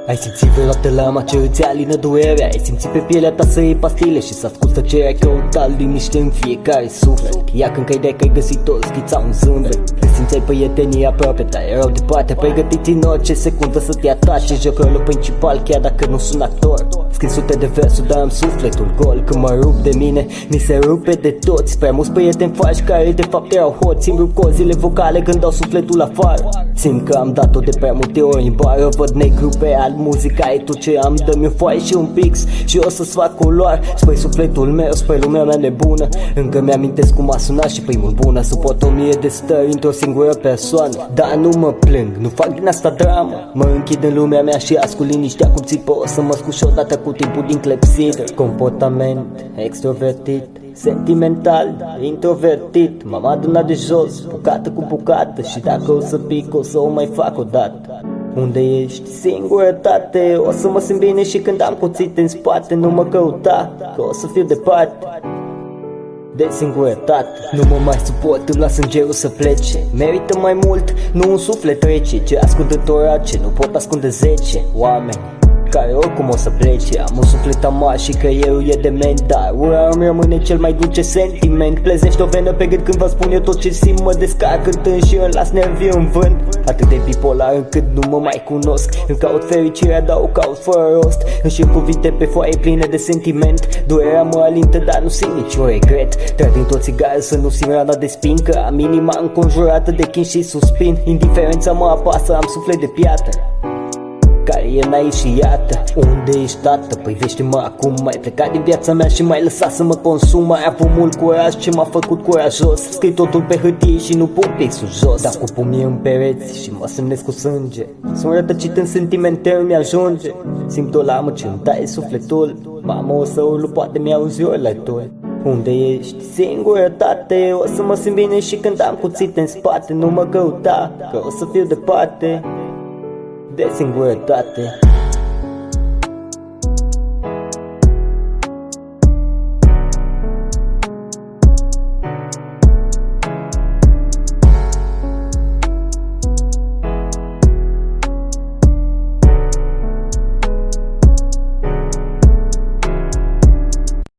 Ai simțit vreodată lama ce îți alină durerea? Ai simțit pe pielea ta să iei pastile și să ascultă ce ai căutat liniște în fiecare suflet? Ia când credeai că ai găsit tot, schița un zâmbet. Simțeai prietenii aproape, dar erau departe, pregătiți în orice secundă să te atace. Joc-rolul principal, chiar dacă nu sunt actor. Scris sute de versuri, dar am sufletul gol. Când mă rup de mine, mi se rupe de toți. Prea mulți prieteni faci care de fapt erau hoți. Îmi rup cozile vocale când dau sufletul afară. Simt că am dat-o de prea multe ori în bară. Văd negru pe alb, muzica e tot ce am. Dă-mi o foaie și un pix și o să-ți fac culoare spre sufletul meu, spre lumea mea nebună. Încă mi-amintesc cum a sunat și primul bun. Suport 1000 de stări într-o singură persoană. Dar nu mă plâng, nu fac din asta dramă. Mă închid în lumea mea și ascult liniștea cum țipă. O să mă scuși odată cu timpul din clepsidă. Comportament extrovertit, sentimental, introvertit. M-am adunat de jos, bucată cu bucată. Și dacă o să pic, o să o mai fac odată. Unde ești? Singurătate. O să mă simt bine și când am cuțite în spate. Nu mă căuta, că o să fiu departe de singurătate. Nu mă mai suport, îmi las îngerul să plece. Merită mai mult, nu un suflet rece. Ce ascund într-o orace, nu pot ascunde 10 oameni care oricum o să plece. Am un suflet amar și că eu e dement, dar ura îmi rămâne cel mai dulce sentiment. Plezește o venă pe gând când vă spun eu tot ce simt. Mă descarc cântând și îmi las nervii în vânt. Atât de bipolar încât nu mă mai cunosc. Îmi caut fericirea, dar o caut fără rost. Înșir cuvinte pe foaie pline de sentiment. Durerea mă alintă, dar nu simt niciun regret. Trag dintr-o țigară să nu simt rana de spin, că am inima înconjurată de chin și suspin. Indiferența mă apasă, am suflet de piatră care e naiv și iată. Unde ești, tată? Privește-mă acum. Mai plecat din viața mea și mai lăsat să mă consum. Mai avut mult curaj ce m-a făcut curajos. Scrii totul pe hârtie și nu pun pixul jos. Dar cu pumnii în pereți și mă semnesc cu sânge. Sunt rătăcit în sentimente, îmi ajunge. Simt o lamă ce îmi taie sufletul. Mamă, o să urlu, poate mi-auzi ori la toi. Unde ești? Singurătate. O să mă simt bine și când am cuțite în spate. Nu mă căuta, că o să fiu departe de singurătate.